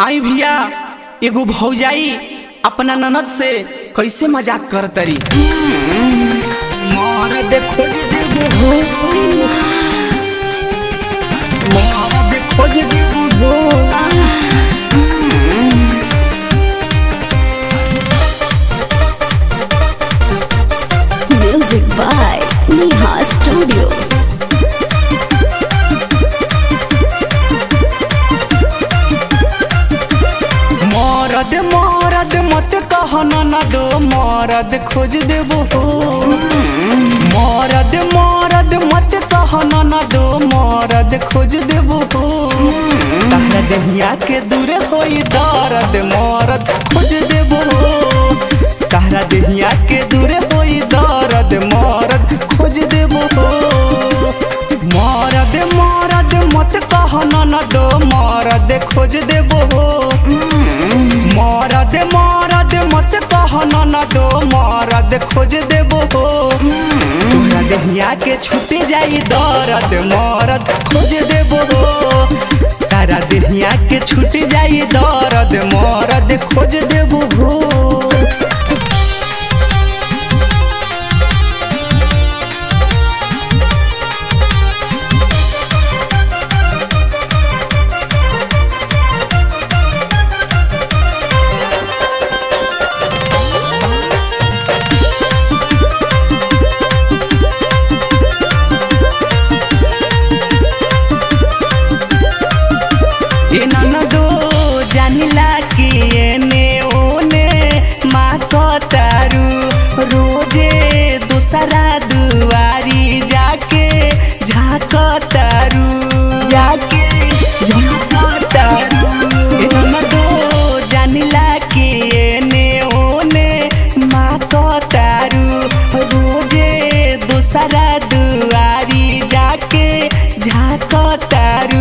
आई भैया एगो भौजाई अपना ननद से कैसे मजाक करतरी। मरद खोज देबो हो, मरद खोज देबो हो। Music by Neha Studio. मरद मरद मत कह ननद मरद खोज देबो हो। मरद मरद मत कह ननद मरद खोज देबो हो। तहरा दहिया के दूर होई दर्द मरद खोज देबो हो। तहरा दहिया के दूर होई दर्द मरद खोज देबो हो। मरद मरद मत कह ननद मरद खोज देबो हो। मरद मरद मत कह ननद मरद खोज देबो हो। तोहरा दहिया के छूट जाई दर्द मरद खोज देबो हो। तारा दहिया के छूट जाई दर्द मरद खोज देबो हो। ननदो जानिला कि एने ओने माँ कतारू रोजे दूसरा दुआरी जाके झाकतारू ननदो जानिला कि एने ओने माँ कतारू रोजे दूसरा दुआरी जाके झाकतारू।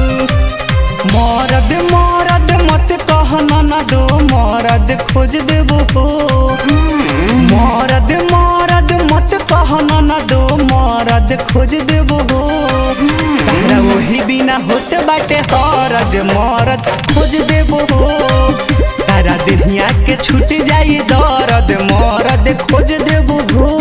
मरद मरद मत कह ननद मरद खोज देबो हो। मरद मरद मत कह ननद मरद खोज देबो हो। तारा वही बिना होत बाटे हरज मरद खोज देबो हो। तारा दहिया के छूट जाई दर्द मरद खोज देबो हो।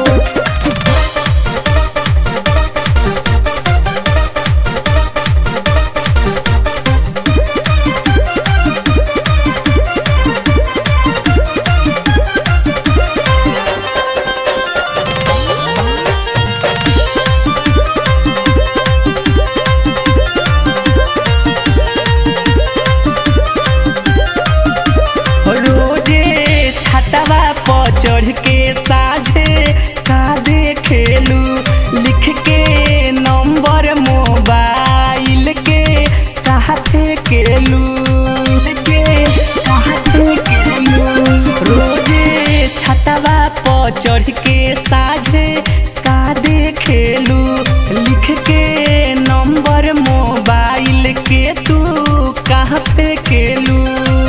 छतवा पर चढ़ के साझे का देखेलू लिख के नंबर मोबाइल के कहाँ फेंकेलू। रोजे छतवा पर चढ़ के साझे का देखेलू लिख के नंबर मोबाइल के तू कहाँ फेंकेलू।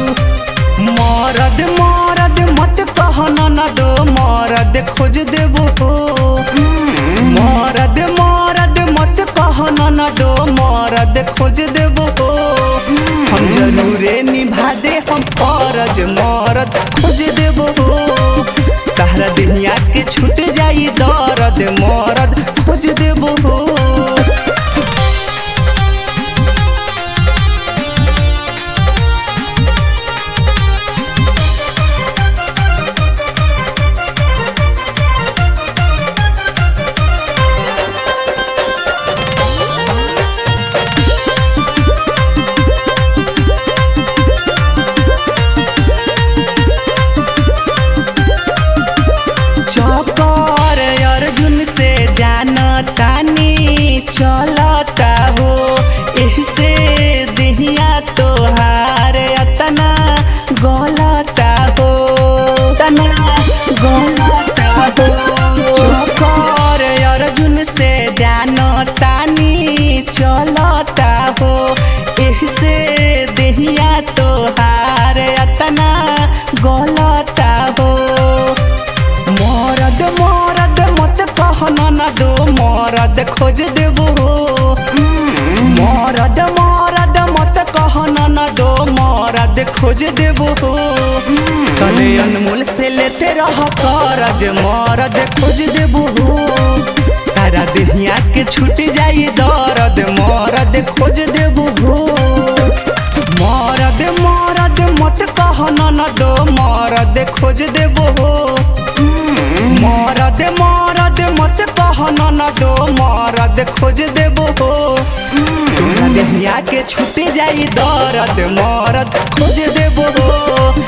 मरद मरद मत कह ननद मरद खोज देबो हो। मरद मरद मत कह ननद मरद खोज देबो हो। हम जरूरे निभा दे हम फरज मरद खोज देबो हो। तहरा दहिया के छूट जाई दर्द मरद खोज देबो हो। चौकर अर्जुन से जानतानी खोज देबो हो कले अनमोल से लेते रह करज मरद खोज देबो हो तारा देहिया के छूट जाई दर्द मरद खोज देबो हो मरद मरद मत कह ननद मरद खोज देबो हो मरद मरद मत कह ननद मरद खोज देबो हो तोरा देहिया के छूट जाई दर्द मरद खोज देबो हो